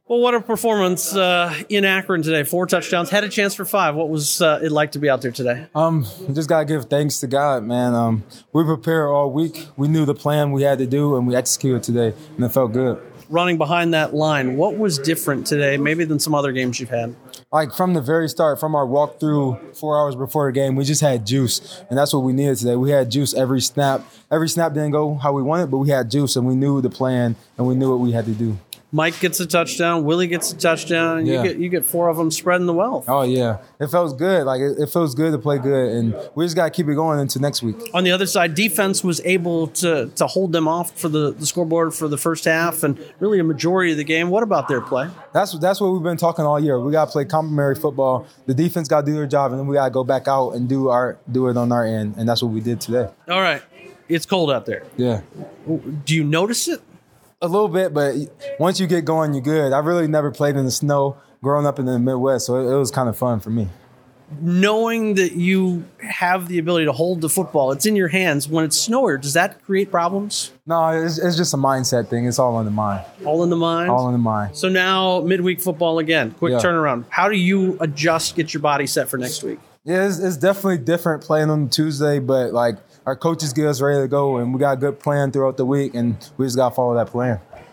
Well, what a performance in Akron today. 4 touchdowns, had a chance for 5. What was it like to be out there today? Just got to give thanks to God, man. We prepared all week. We knew the plan we had to do, and we executed today, and it felt good. Running behind that line, what was different today, maybe than some other games you've had? Like from the very start, from our walkthrough 4 hours before the game, we just had juice, and that's what we needed today. We had juice every snap. Every snap didn't go how we wanted, but we had juice, and we knew the plan, and we knew what we had to do. Mike gets a touchdown. Willie gets a touchdown. Yeah. You get 4 of them spreading the wealth. Oh, yeah. It feels good. Like, it feels good to play good, and we just got to keep it going into next week. On the other side, defense was able to hold them off for the scoreboard for the first half and really a majority of the game. What about their play? That's what we've been talking all year. We got to play complementary football. The defense got to do their job, and then we got to go back out and do it on our end, and that's what we did today. All right. It's cold out there. Yeah. Do you notice it? A little bit, but once you get going, you're good. I really never played in the snow growing up in the Midwest, so it was kind of fun for me. Knowing that you have the ability to hold the football, it's in your hands. When it's snowier, does that create problems? No, it's just a mindset thing. It's all in the mind. All in the mind? All in the mind. So now midweek football again. Quick Yeah. turnaround. How do you adjust, get your body set for next week? Yeah, it's definitely different playing on Tuesday, but like our coaches get us ready to go, and we got a good plan throughout the week, and we just got to follow that plan.